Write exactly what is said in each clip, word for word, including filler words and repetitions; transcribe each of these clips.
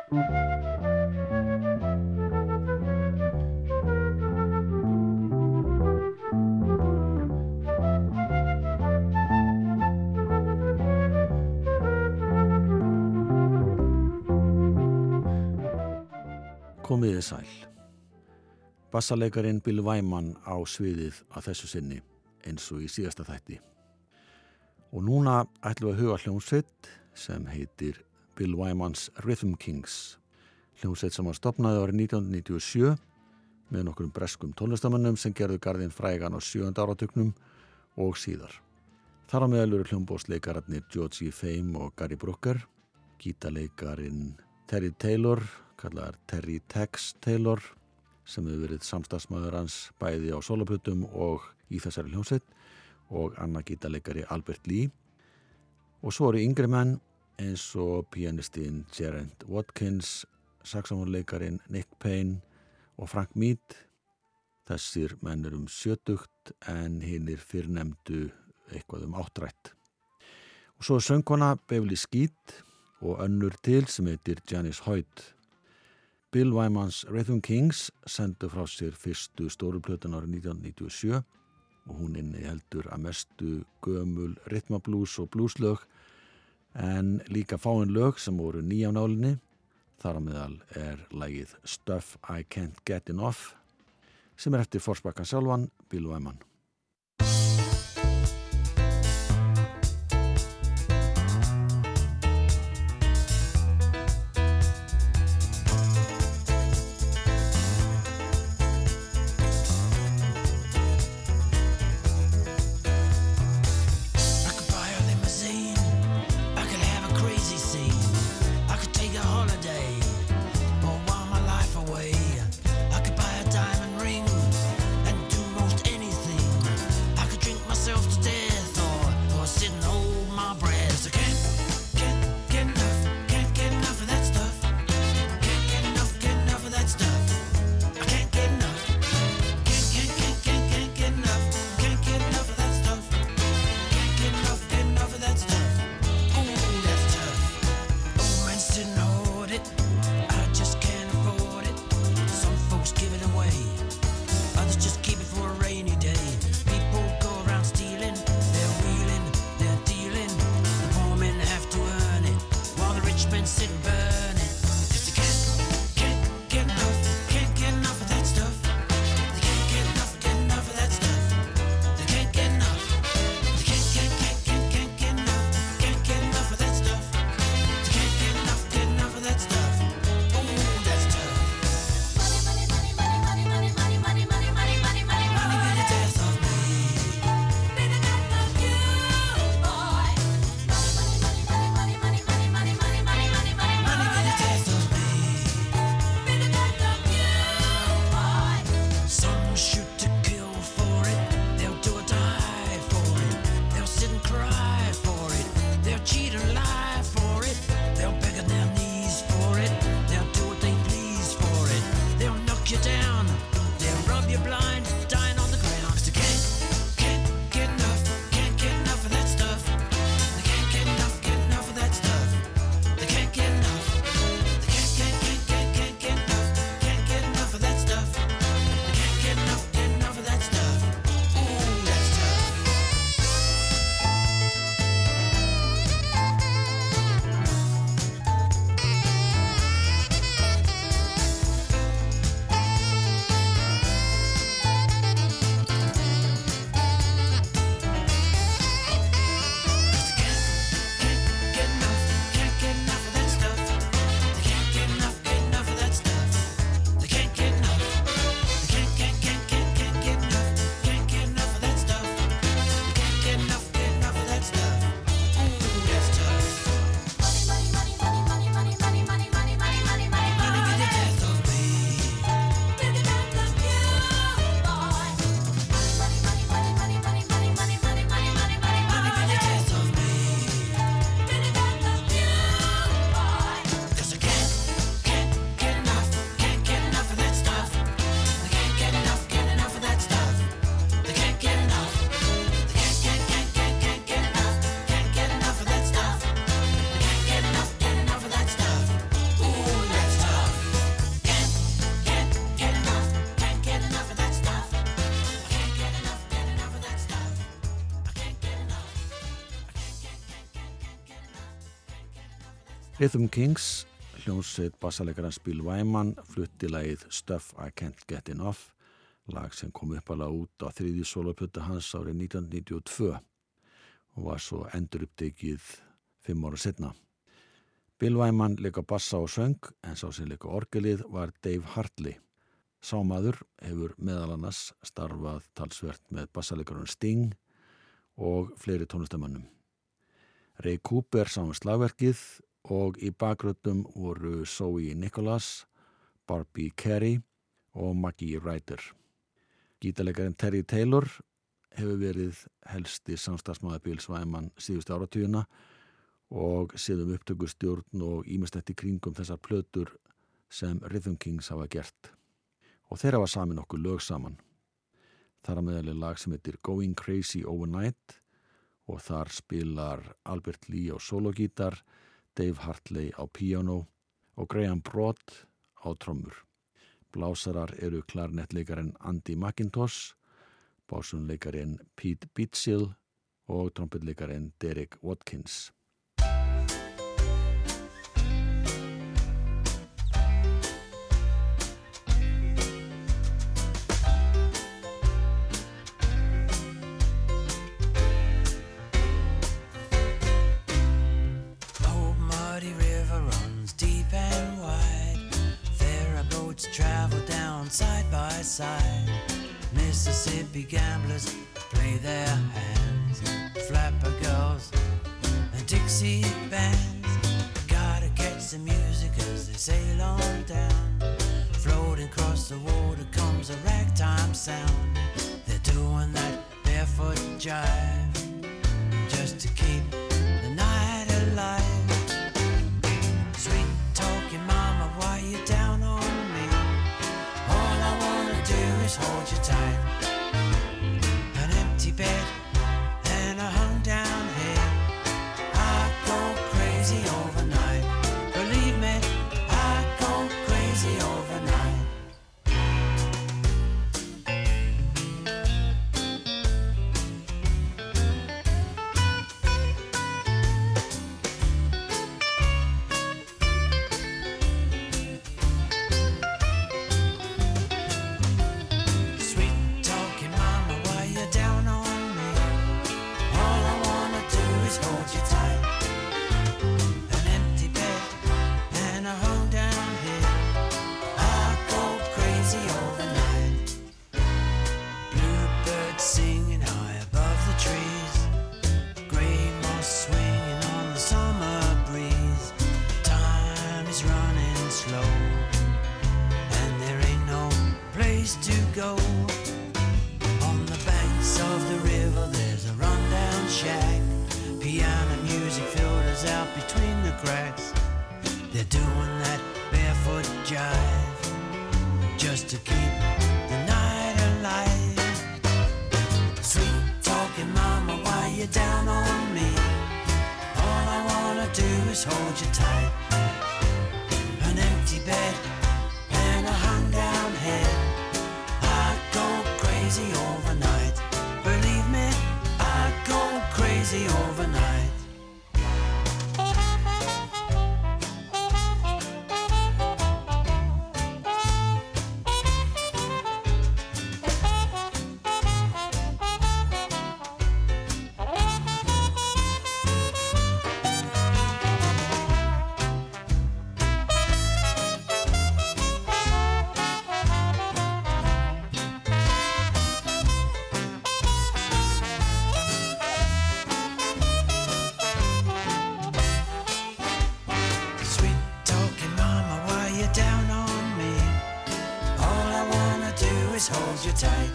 Komiði sæl. Bassaleikarin Bill Wyman á sviðið að þessu sinni eins og í síðasta þætti. Og núna ætlum við að huga hljómsveit sem heitir Bill Wyman's Rhythm Kings. Hljómsveit sem var stofnaði árið nítján hundruð níutíu og sjö með nokkrum breskum tónlistarmönnum sem gerðu garðinn frægan á sjöunda áratugnum og síðar. Þar á meðal eru hljómborðsleikararnir Georgie Fame og Gary Brooker, gítarleikarin Terry Taylor, kallaðar Terry Tex Taylor, sem hefur verið samstarfsmaður hans bæði á sólóplötum og í þessari hljómsveit, og annar gítarleikari Albert Lee. Og svo eru yngri menn eins og pianistinn Geraint Watkins, saxófonleikarin Nick Payne og Frank Mead. Þessir menn eru um sjötugt en hinir fyrrnefndu eitthvað um áttrætt. Og svo er söngkona Beverly Skeet og önnur til sem heitir Janice Hoyt. Bill Wyman's Rhythm Kings sendu frá sér fyrstu stóru plötuna árið nítján hundruð níutíu og sjö og hún inniheldur að mestu gömul rytmablús og blúslög en líka fáin lög sem voru ný af nálinni. Þar á meðal er lagið Stuff I Can't Get Enough sem er eftir forspakkan sjálfan Bill Wyman. Stuff Rhythm Kings, hljómsveit bassalekarans Bill Wyman, flutti lagið Stuff I Can't Get Enough, lag sem kom uppalega út á þriðju sólóplötu hans árið nítján hundruð níutíu og tvö og var svo endurupptekið fimm ára seinna. Bill Wyman leika bassa og söng, en sá sem leika orgelið var Dave Hartley. Sá maður hefur meðal annars starfað talsvert með bassalekarinn Sting og fleiri tónlistamönnum. Ray Cooper sá um slagverkið og í bakgröndum voru Zoe Nicholas, Barbie Carey og Maggie Ryder. Gítarleikarinn Terry Taylor hefur verið helsti samstarfsmaður Bills Wyman síðustu áratugina og séðum upptökustjórn og ýmislegt í kringum þessar plötur sem Rhythm Kings hafa gert. Og þeir hafa samin okkur lög saman. Þar að meðal er lag sem heitir Going Crazy Overnight og þar spilar Albert Lee á sólogítar, Dave Hartley á píanó og Graham Broad á trommur. Blásarar eru klarnettleikarinn Andy McIntosh, básúnleikarinn Pete Beatsill og trompetleikarinn Derek Watkins. Side. Mississippi gamblers play their hands, flapper girls and Dixie bands. Gotta catch the music as they sail on down. Floating across the water comes a ragtime sound. They're doing that barefoot jive just to keep the night alive. Sweet talking mama, why you down on me? All I wanna do is hold you tight. An empty bed and a hung down head. I go crazy overnight. Believe me, I go crazy overnight. Hold you tight.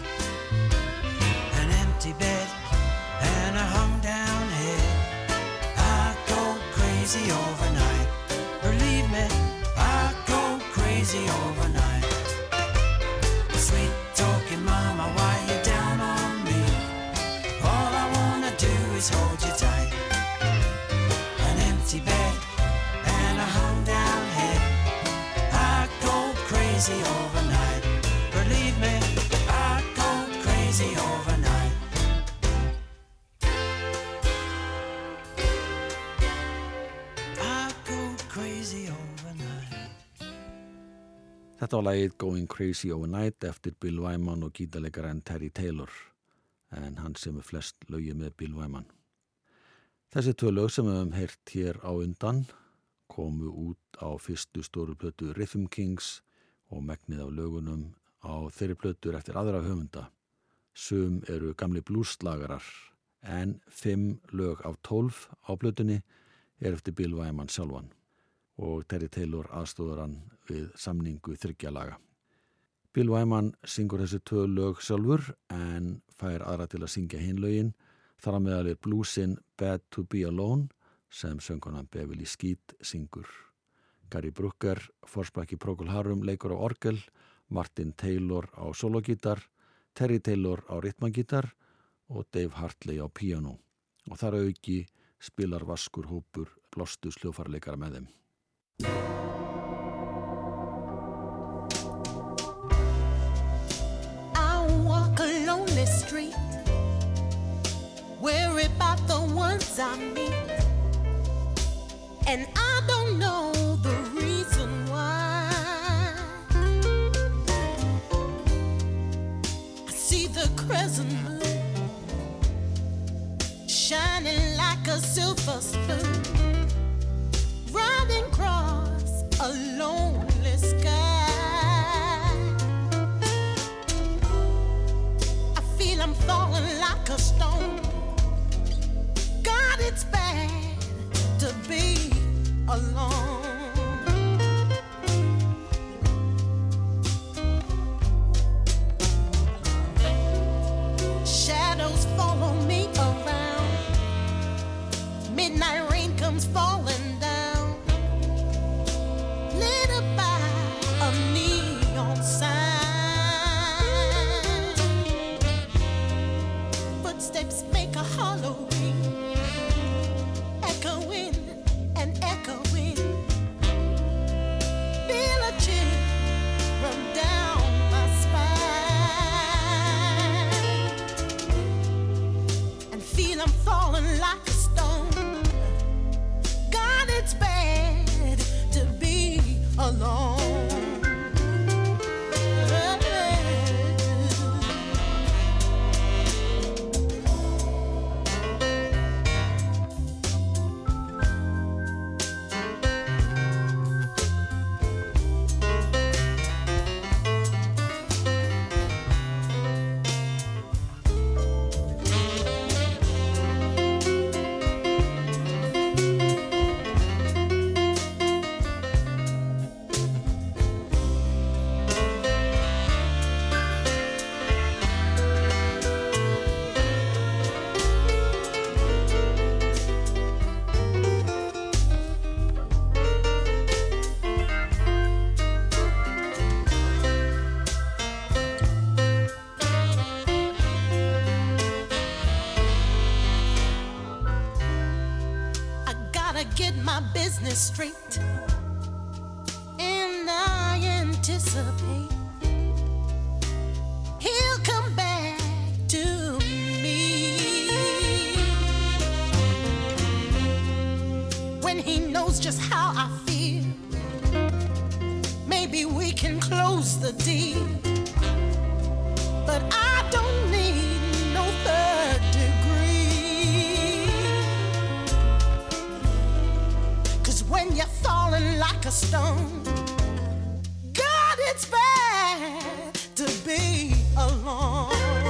An empty bed and a hung down head. I go crazy overnight. Believe me, I go crazy overnight. Sweet talking mama, why you down on me? All I wanna do is hold you tight. An empty bed and a hung down head. I go crazy overnight. Believe me, I go crazy overnight. I go crazy. Þetta var lagið Going Crazy Overnight eftir Bill Wyman og gítarleikarann Terry Taylor, en hann semur flest lögin með Bill Wyman. Þessi tvö lög sem við höfum heyrt hér á undan komu út á fyrstu stóru plötu Rhythm Kings og megnið af lögunum á þeirri plötur eftir aðra höfunda. Sum eru gamli blueslagarar, en fimm lög af tólf á plötunni er eftir Bill Wyman sjálfan og Terry Taylor aðstóðar hann við samningu þriggja laga. Bill Wyman syngur þessi tvö lög sjálfur en fær aðra til að syngja hinn lögin. Þar að meðal er bluesinn Bad to be Alone sem söngkonan Beverly Skeet syngur. Gary Brooker, forsprakki Procol Harum leikur á orgel, Martin Taylor á sologítar, Terry Taylor á rytmagítar og Dave Hartley á píanó. Og þar auki spilar vaskur hópur blóstu hljóðfæraleikara með þeim. I walk a lonely street, worry about the ones I meet, and I don't know the reason why. I see the crescent moon shining like a silver spoon, riding across a lonely sky. I feel I'm falling like a stone. God, it's bad to be alone. Shadows follow me around. Midnight rain comes falling down, lit up by a neon sign. Footsteps make a hollow ring, echoing and echoing. Feel a chill run down my spine, and feel I'm falling like a stone. God, it's bad to be alone. Get my business straight, and I anticipate he'll come back to me when he knows just how I feel. Maybe we can close the deal, but I don't need no third degree. When you're falling like a stone, God, it's bad to be alone.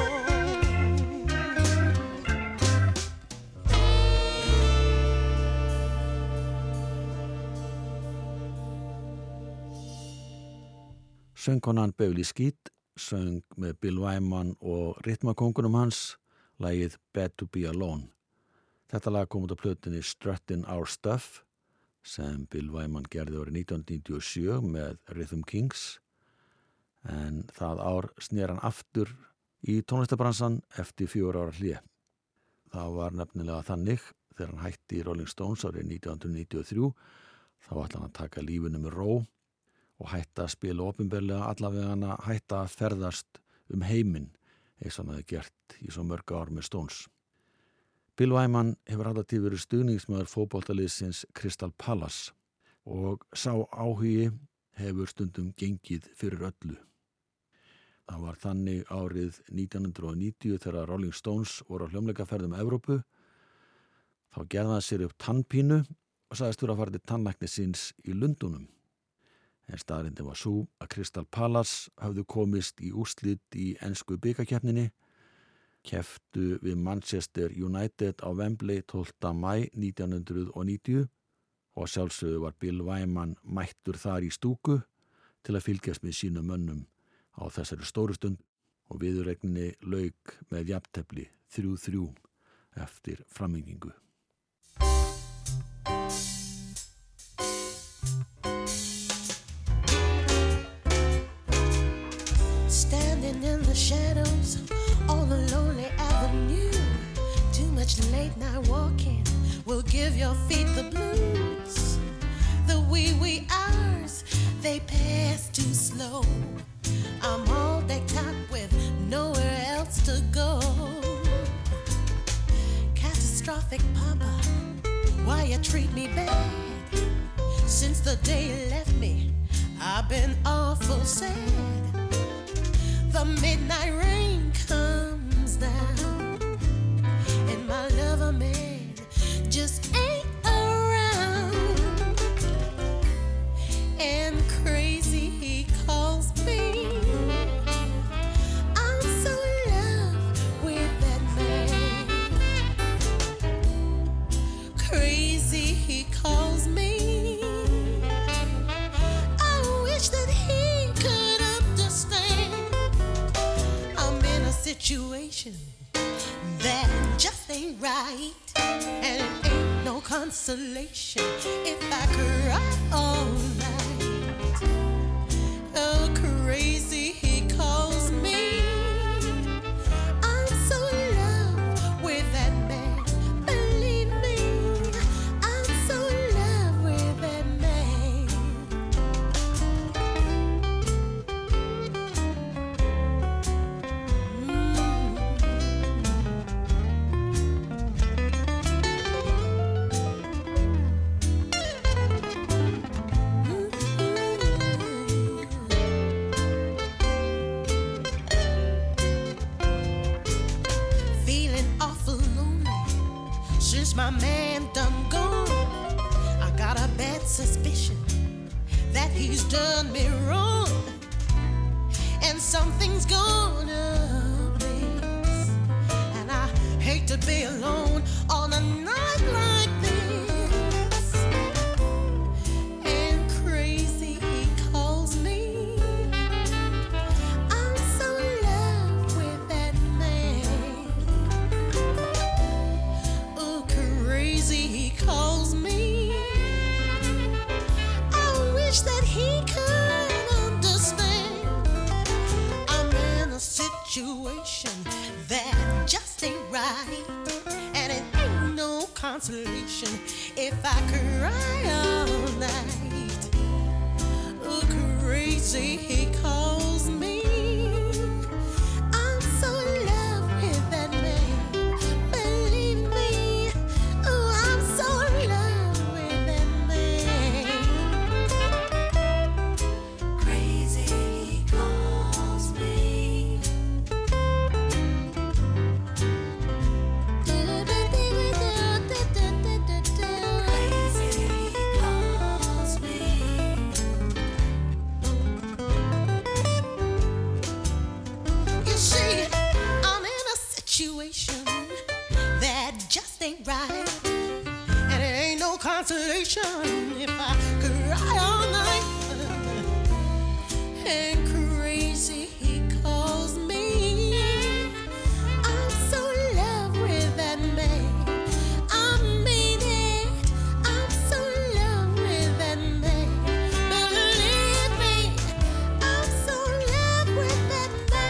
Söngkonan Beverly Skeet söng með Bill Wyman og rytmakóngunum hans lagið Bad to be Alone. Þetta lag kom út á plötunni Struttin' Our Stuff sem Bill Wyman gerði árið nítján hundruð níutíu og sjö með Rhythm Kings, en það ár snér hann aftur í tónlistabransan eftir fjögur ára hlé. Það var nefnilega þannig þegar hann hætti í Rolling Stones árið nítján hundruð níutíu og þrjú, þá ætlaði hann að taka lífinu með ró og hætta að spila opinberlega, allavega hann að hætta að ferðast um heiminn eins og hann hefði gert í svo mörg ár með Stones. Bill Wyman hefur alltaf tíð verið stuðningsmaður fótboltaliðsins Crystal Palace og sá áhugi hefur stundum gengið fyrir öllu. Það var þannig árið nítján hundruð níutíu þegar Rolling Stones voru á hljómleikaferðum Evrópu. Þá gerði hann sér upp tannpínu og sagðist vera að fara til tannlæknis síns í Lundúnum. En staðreyndin var sú að Crystal Palace hafðu komist í úrslit í ensku bikarkeppninni, kepptu við Manchester United á Wembley tólfta maí nítján hundruð níutíu og sjálfsögðu var Bill Wyman mættur þar í stúku til að fylgjast með sínum mönnum á þessari stóru stund og viðuregninni lauk með jafntefli þrjú þrjú eftir framlengingu. Standing in the shadows on a lonely avenue, too much late night walking will give your feet the blues. The wee wee hours, they pass too slow. I'm all decked out with nowhere else to go. Catastrophic papa, why you treat me bad? Since the day you left me, I've been awful sad. The midnight rain comes down and my lover man just ain't around. And crazy he calls me. I'm so in love with that man. Crazy he calls me. I wish that he could understand. I'm in a situation that just ain't right, and it ain't no consolation if I cry all night. Oh, crazy he calls me. I'm so in love with that man. Believe me, I'm so in love with that man. Feeling awful lonely since my man done gone. I got a bad suspicion that he's done me wrong, and something's gonna miss. And I hate to be alone on a night like this. And crazy he calls me. I'm so in love with that man. Oh, crazy he calls me. I wish that he could understand. I'm in a situation that just ain't right, and it ain't no consolation if I cry all night. Oh, crazy he calls me. I'm so in love with that man. Believe me, oh, I'm so in love with that man. Crazy he calls me. Crazy he calls me. You see, I'm in a situation that just ain't right, and it ain't no consolation if I cry all night. And crazy he calls me. I'm so in love with that man. I mean it. I'm so in love with that man. Believe me, I'm so in love with that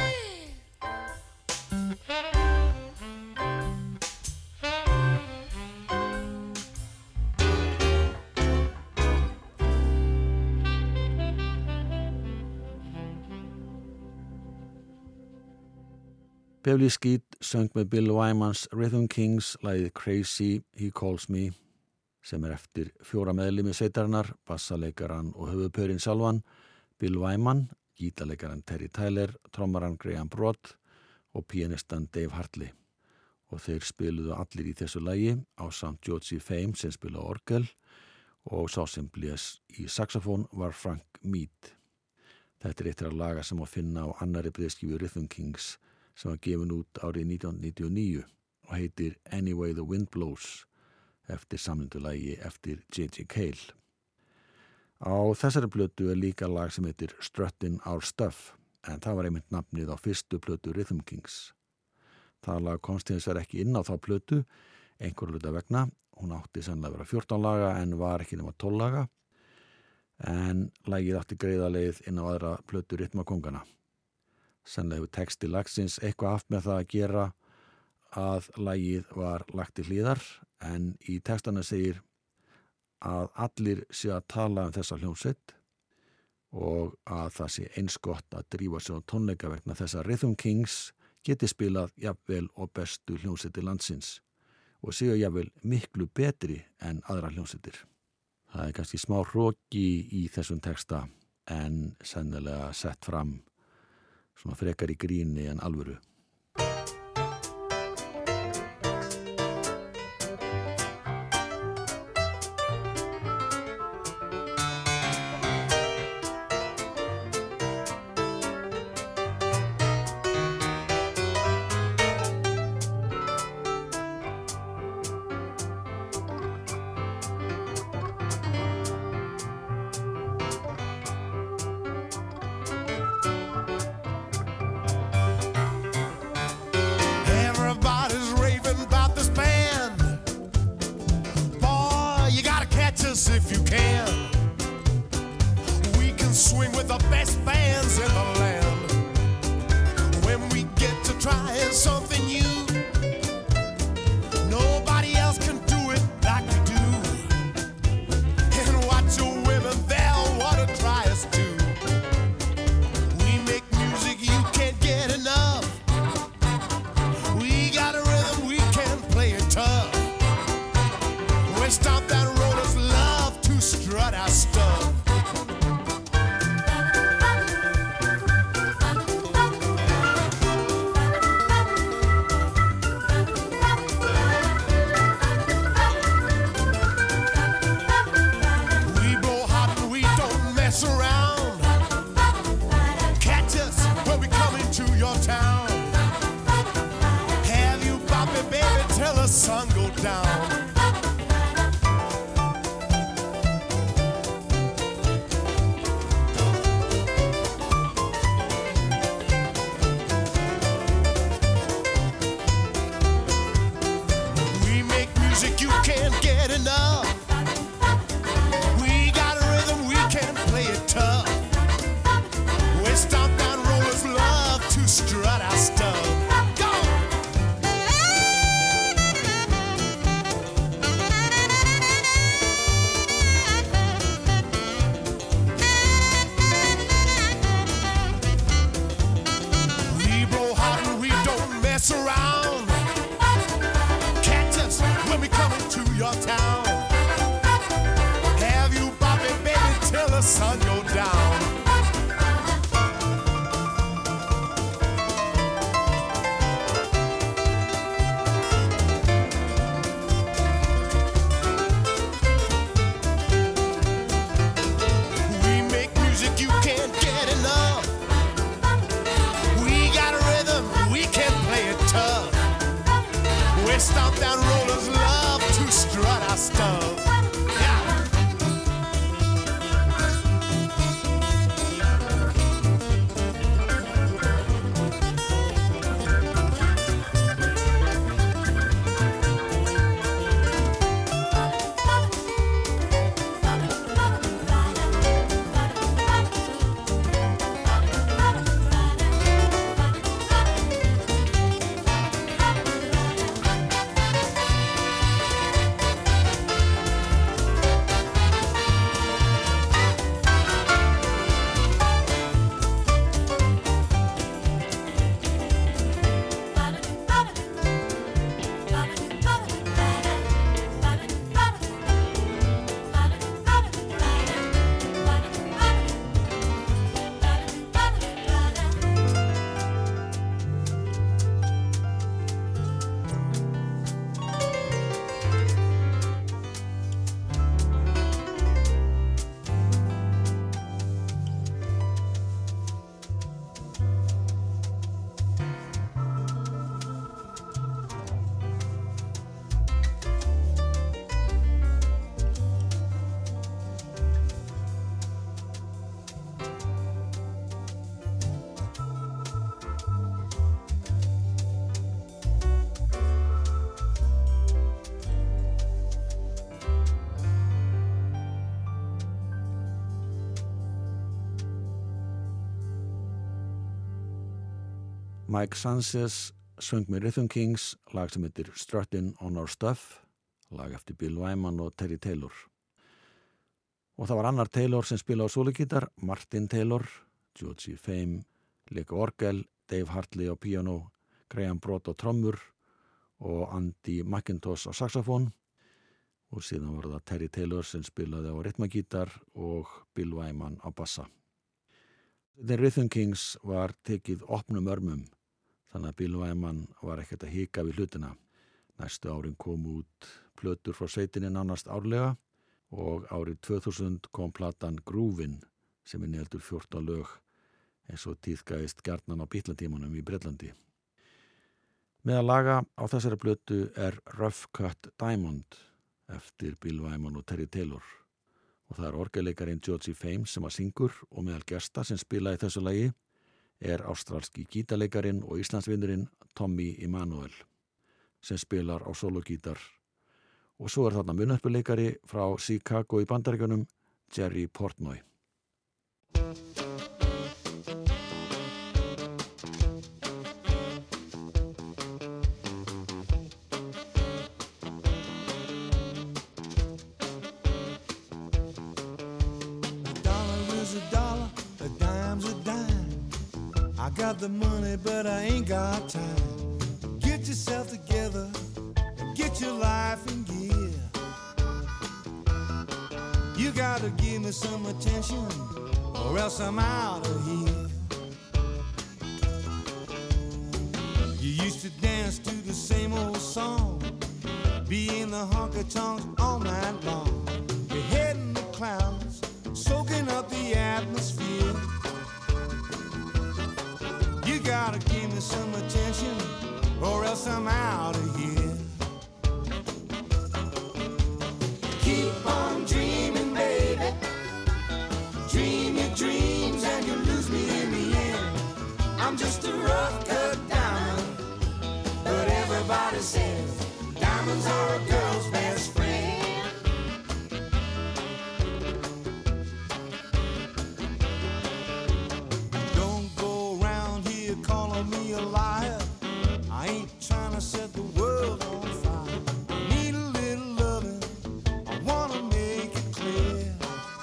Beverly Skeet söng með Bill Wymans Rhythm Kings lagið Crazy He Calls Me sem er eftir fjóra meðlimi sveitarinnar, bassaleikaran og höfuðpaurinn sjálfan, Bill Wyman, gítarleikaran Terry Tyler, trommaran Graham Broad og pianistan Dave Hartley. Og þeir spiluðu allir í þessu lagi ásamt Georgie Fame sem spilaði orgel og sá sem blés í saxofón var Frank Mead. Þetta er eitt af laga sem að finna á annarri breiðskífu Rhythm Kings sem var gefin út árið nítján hundruð níutíu og níu og heitir Any Way the Wind Blows eftir samlindulagi eftir J J Cale. Á þessari plötu er líka lag sem heitir Struttin' Our Stuff en það var einmitt nafnið á fyrstu plötu Rhythm Kings. Það lag komst hins vegar ekki inn á þá plötu, einhver hluta vegna. Hún átti sennilega að vera fjórtán laga en var ekki nema tólf laga. En lagið átti greiða leið inn á aðra plötu Rytmakóngana. Sennilega hefur texti lagsins eitthvað haft með það að gera að lagið var lagt til hlíðar en í textana segir að allir sé að tala um þessa hljómsveit og að það sé eins gott að drífa sig á tónleika vegna þess að Rhythm Kings geti spilað jafnvel og bestu hljómsveitir landsins og séu jafnvel miklu betri en aðra hljómsveitir. Það er kannski smá hroki í þessum texta en sennilega sett fram svona frekar í gríni en alvöru. If you can, we can swing with the best bands in the land. When we get to trying something new, nobody else can do it like we do. And watch the women, they'll want to try us too. We make music you can't get enough. We got a rhythm, we can play it tough. We stomp that rollers love to strut our stuff. We blow hot and we don't mess around. Catch us when we come into your town. Have you bopping, baby, till the sun go down. You can't get enough. We got a rhythm, we can play it tough. We stomp down rollers love to strut our stuff. Go! Mike Sanchez söng með Rhythm Kings lag sem heitir Struttin' on Our Stuff, lag eftir Bill Wyman og Terry Taylor. Og það var annar Taylor sem spilaði á sólugítar, Martin Taylor, Georgie Fame, leika orgel, Dave Hartley á piano, Graham Brott á trommur og Andy McIntosh á saxofón. Og síðan var það Terry Taylor sem spilaði á rytmagítar og Bill Wyman á bassa. The Rhythm Kings var tekið opnum örmum, þannig að Bill Wyman var ekkert að hika við hlutina. Næstu árin kom út plötur frá sveitinni nánast árlega og árið tvö þúsund kom platan Groovin sem inniheldur fjórtán lög eins og tíðkaðist gjarnan á Beatles-tímanum í Bretlandi. Meðal laga á þessari plötu er Rough Cut Diamond eftir Bill Wyman og Terry Taylor og það er orgelleikarinn Georgie Fame sem að syngur og meðal gesta sem spila í þessu lagi er ástralski gítarleikarin og Íslandsvinurinn Tommy Emmanuel sem spilar á sólogítar og svo er þarna munnhörpuleikari frá Chicago í Bandaríkjunum Jerry Portnoy. I got the money, but I ain't got time. Get yourself together and get your life in gear. You gotta give me some attention, or else I'm out of here. You used to dance to the same old song, be in the honky-tonks all night long. Your head in the clouds, soaking up the atmosphere. You gotta give me some attention, or else I'm out of here. Keep on dreaming, baby. Dream your dreams and you lose me in the end. I'm just a rough cut diamond, but everybody says diamonds are a girl's best friend. Calling me a liar, I ain't trying to set the world on fire. I need a little loving, I wanna make it clear.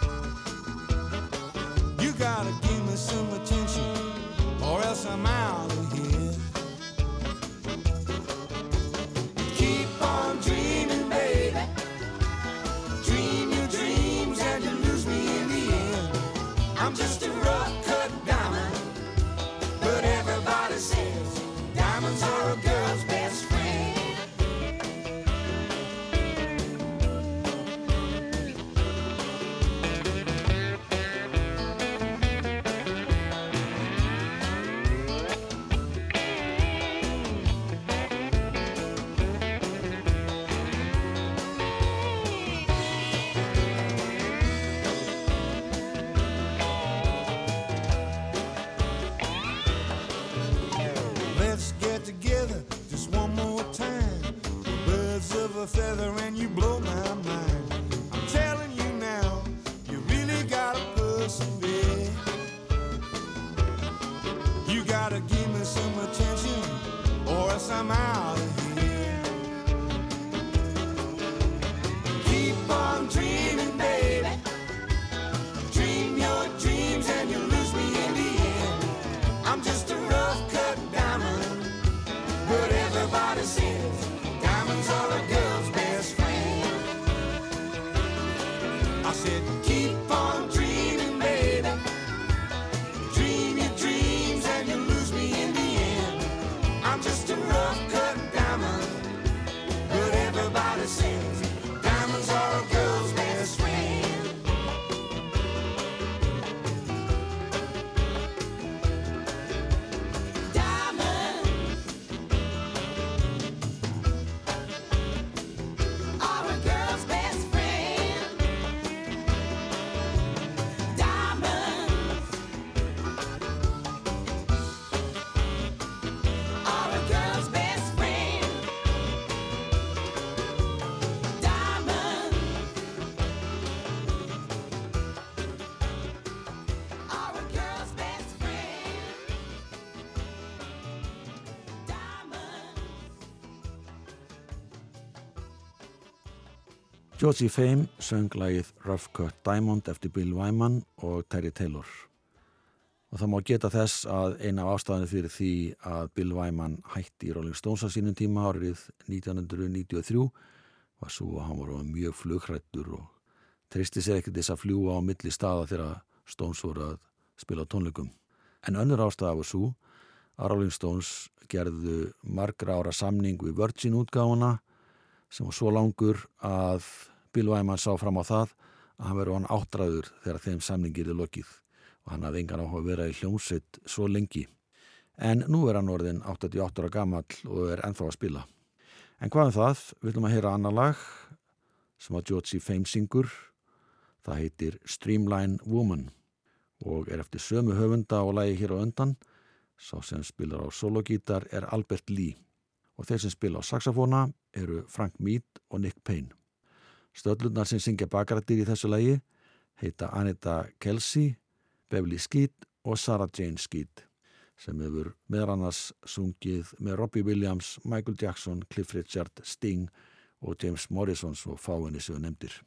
You gotta give me some attention, or else I'm out of here. Keep on dreaming, baby. Dream your dreams and you lose me in the end. I'm just a rough cut diamond, but everybody says diamonds are a girl's best friend. A feather and you blow my mind. I'm telling you now, you really gotta persevere. You gotta give me some attention, or else I'm out of here. Keep on dreaming, baby. Dream your dreams and you lose me in the end. I'm just a rough cut diamond, but everybody says diamonds are a girl's best friend. I said, keep on dreaming, baby. Dream your dreams and you lose me in the end. I'm just a rough cut Georgie Fame söng lagið Rough Cut Diamond eftir Bill Wyman og Terry Taylor. Og það má geta þess að eina af ástæðanir fyrir því að Bill Wyman hætti í Rolling Stones á sínum tíma árið nítján hundruð níutíu og þrjú var svo að hann var mjög flughræddur og treysti sér ekkert þess að fljúga á milli staða þegar Stones voru að spila á tónleikum. En önnur ástæða var svo að Rolling Stones gerðu margra ára samning við Virgin útgáfuna sem var svo langur að Bill Wyman sá fram á það að hann verið hann áttræður þegar þeim samningi yrði lokið og hann hafði engan áhuga að vera í hljómsveit svo lengi. En nú er hann orðinn áttatíu og átta ára gamall og er ennþá að spila. En hvað um það? Við viljum að heyra annar lag sem að Georgie Fame syngur. Það heitir Streamline Woman og er eftir sömu höfunda og lagi hér á undan. Sá sem spilar á sologítar er Albert Lee og þeir sem spila á saxofóna eru Frank Mead og Nick Payne. Stöllurnar sem syngja bakrættir í þessu lagi heita Anita Kelsey, Beverly Skeet og Sarah Jane Skeet sem hefur meðal annars sungið með Robbie Williams, Michael Jackson, Cliff Richard, Sting og James Morrison svo fáinni sem nefndir.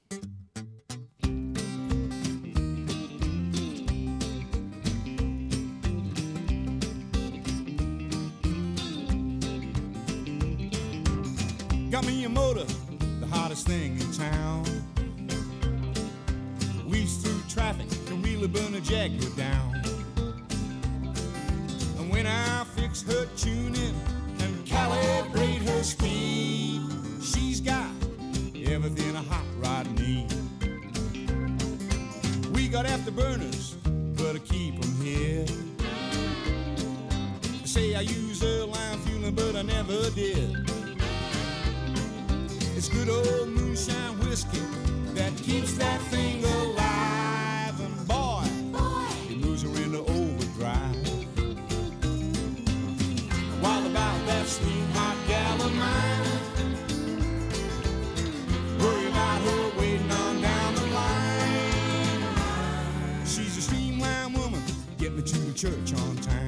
Got me a motor, the hottest thing in town. Weaves through traffic, can really burn a Jaguar down. And when I fix her tuning and calibrate her speed, she's got everything a hot rod needs. We got afterburners, but I keep them here. They say I use airline fueling, but I never did. It's good old moonshine whiskey that keeps that thing alive. And boy, boy, it moves her into overdrive. While about that sweet hot gal of mine, worry about her waiting on down the line. She's a streamline woman, get me to the church on time.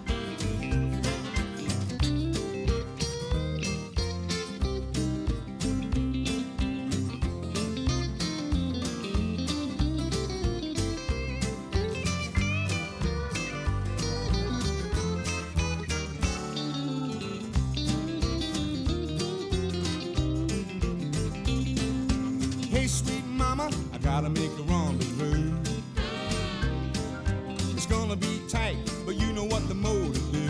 Gotta make a rendezvous. It's gonna be tight, but you know what the motor do.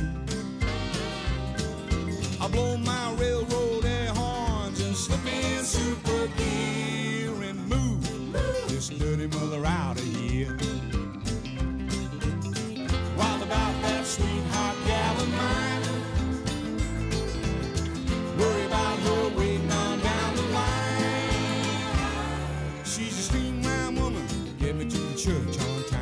I'll blow my railroad air horns and slip in super gear and move, move this dirty mother out of here. While about that sweet hot gal of mine, worry about her waiting on down the line. She's a streamline woman, get me to the church on time.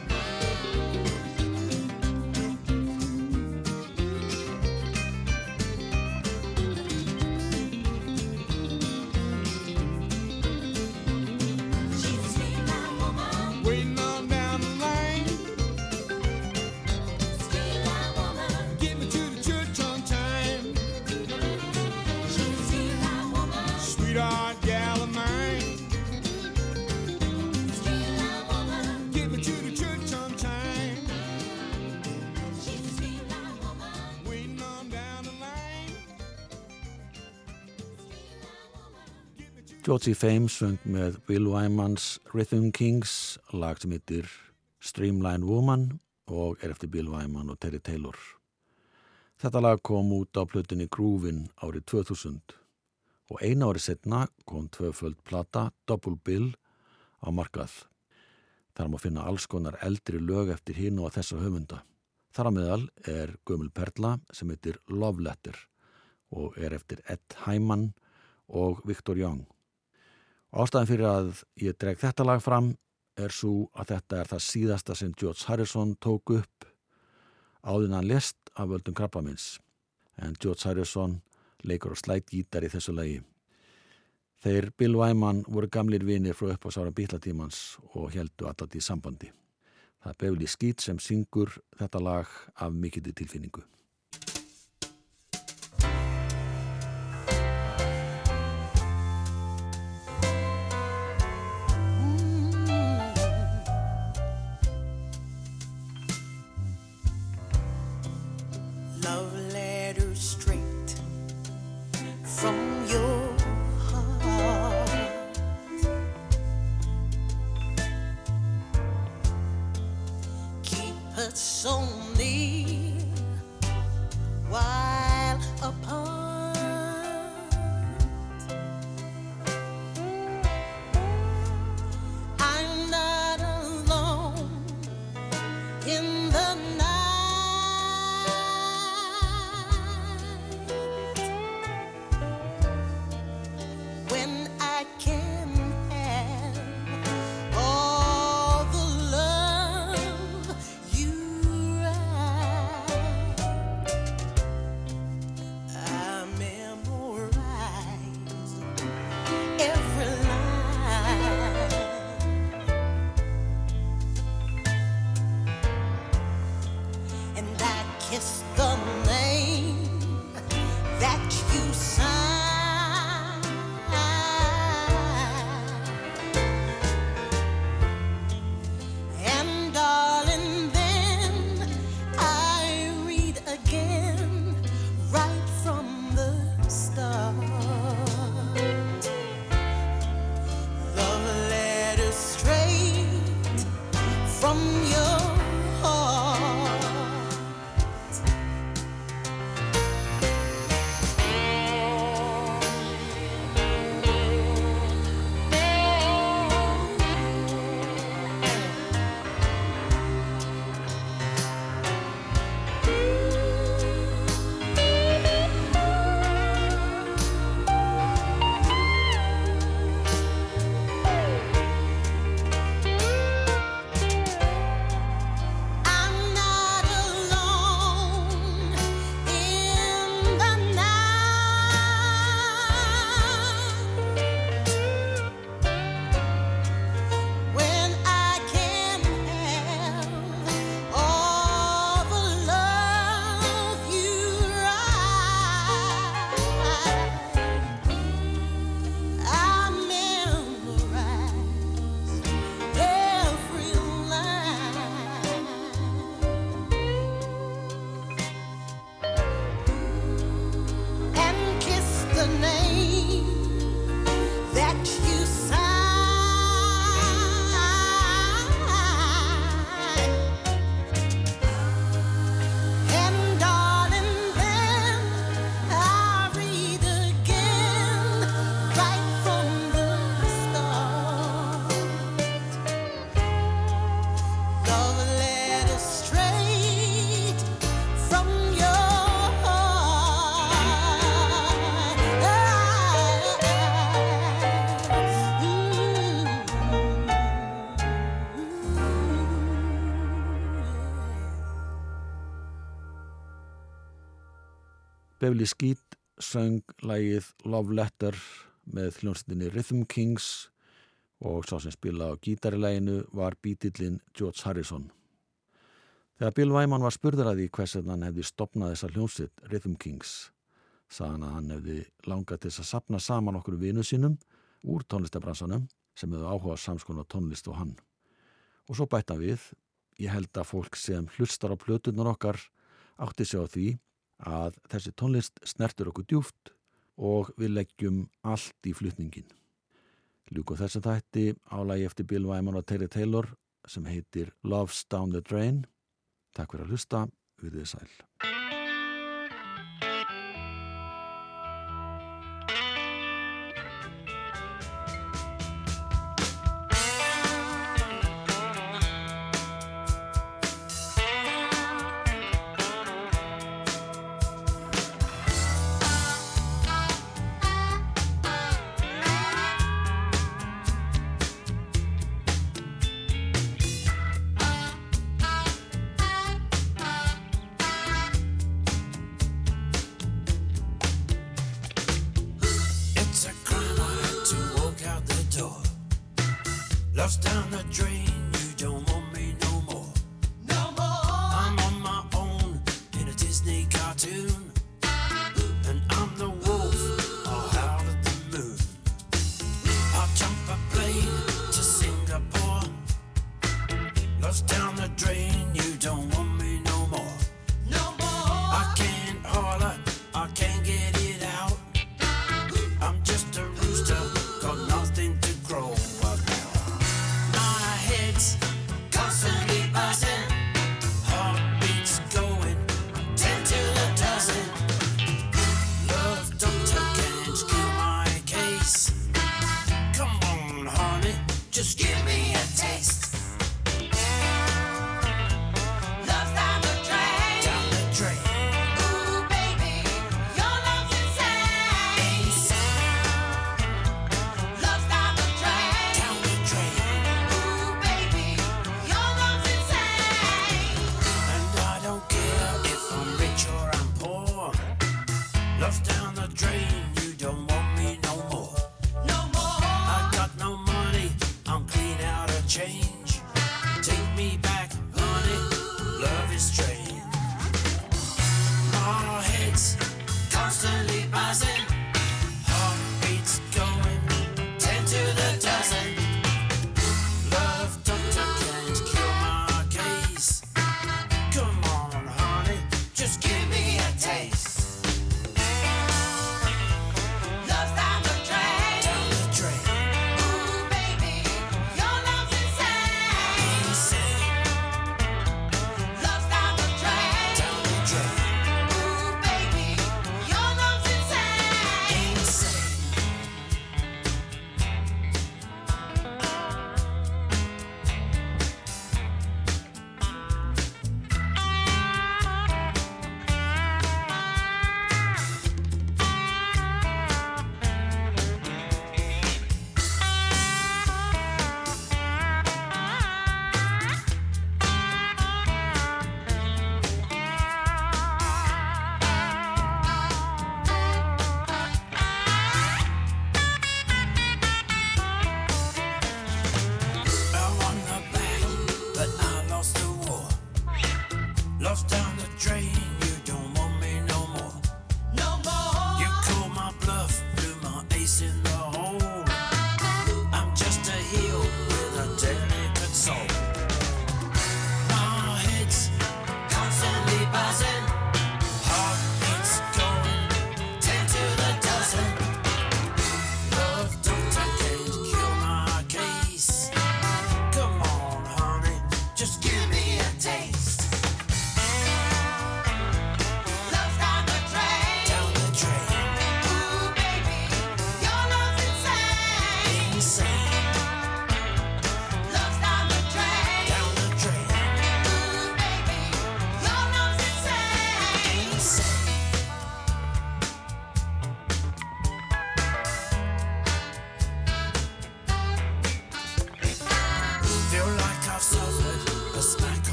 She's a streamline woman, Waiting on down the line, streamline woman, get me to the church on time. she's a streamline woman, Sweetheart gal of mine, streamline woman, get me to the church on time. she's a streamline woman, Waiting on down the line. Georgie Fame söng með Bill Wymans Rhythm Kings lag sem heitir Streamline Woman og er eftir Bill Wyman og Terry Taylor. Þetta lag kom út á plötunni Groovin árið tvö þúsund og eina ári setna kom tvöföld plata Double Bill á markað. Þar má finna alls konar eldri lög eftir hinn og þessa höfunda. Þar á meðal er gömul perla sem heitir Love Letter og er eftir Ed Hyman og Victor Young. Ástæðan fyrir að ég dreg þetta lag fram er svo að þetta er það síðasta sem George Harrison tók upp áður en hann lést af völdum krabbamins. En George Harrison leikur á slætgítar í þessu lagi. Þeir Bill Wyman voru gamlir vinir frá upphafsárum Beatles-tímans og héldu alltaf í sambandi. Það er Beverly Skeet sem syngur þetta lag af mikilli tilfinningu. so near while apart. I'm not alone in the night when I can have all the love you write. I memorize every line, and I kiss the name that you sign. And darling, then I read again right from the start. Love letter straight from your heart. I'm not alone in the night when I can have all the love you write. I memorize every line, and kiss the name that you sign. And darling, then I read again right from the start. Love letter straight from your Beverly Skeet söng lagið Love Letter með hljómsveitinni Rhythm Kings og sá sem spilaði á gítar í laginu var bítillinn George Harrison. Þegar Bill Wyman var spurður að því hvers vegna hann hefði stofnað þessa hljómsveit Rhythm Kings, sagði hann að hann hefði langað til þess að safna saman okkur vinum sínum úr tónlistabransanum sem hefði áhuga samskonar tónlist og hann. Og svo bætti hann við: ég held að fólk sem hlustar á plöturnar okkar átti sig á því að þessi tónlist snertur okkur djúpt og við leggjum allt í flutningin. Ljúkum þessi þætti á lagi eftir Bill Wyman og Terry Taylor sem heitir Love's Down the Drain. Takk fyrir að hlusta, verið sæl. Love's down the drain, you don't want me no more. no more. I'm on my own in a Disney cartoon, and I'm the wolf all out of the moon. I'll jump a plane to Singapore. Love's down the drain, you don't want me no more. No more. I can't holler, I can't get it out. I'm just a rooster, got nothing to grow about. My head's constantly buzzing, heart lost down the drain.